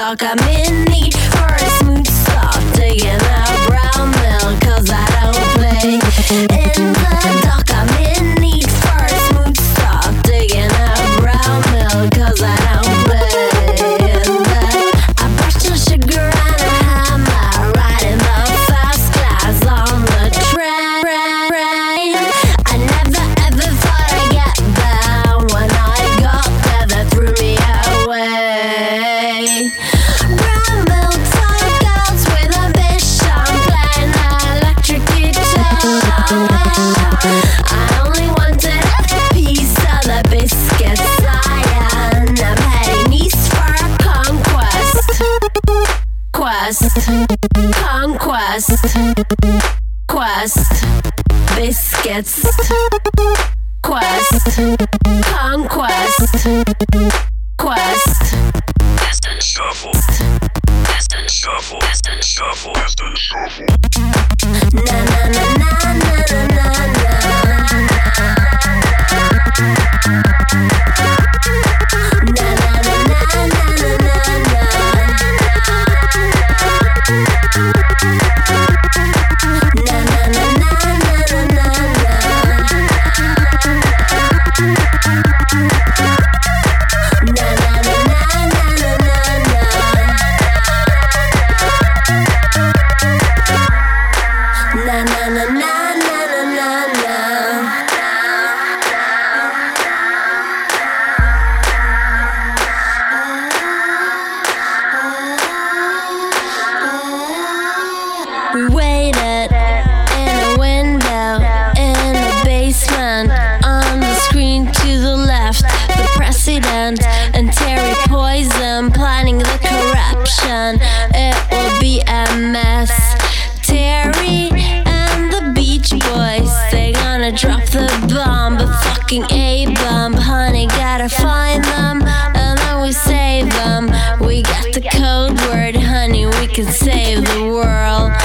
talk, I'm in need for a smooth stop. Digging out brown milk, cause I don't play in the dark. I'm in need for a smooth stop. Digging out brown milk, cause I don't play in that. I brushed the sugar and a hammer, riding the fast class on the train. I never ever thought I'd get there. When I got there, they threw me away. Brown milk girls with ambition, playing electric guitar. I only wanted a piece of the biscuit cyan. I'm heading east for a conquest. Quest, biscuits. Quest, conquest, quest. Western shuffle. Western shuffle. Western shuffle. Western shuffle. Na na na na na na na. Na na na na na na na. Na na na na na na na. Na na na na na na na. Na na na na na na na. We waited in a window in the basement. On the screen to the left, the president and Terry Poison planning the corruption. It will be a mess. Terry and the Beach Boys, they gonna drop the bomb, a fucking A-bomb. Honey, gotta find them, and then we save them. We got the code word, honey, we can save the world.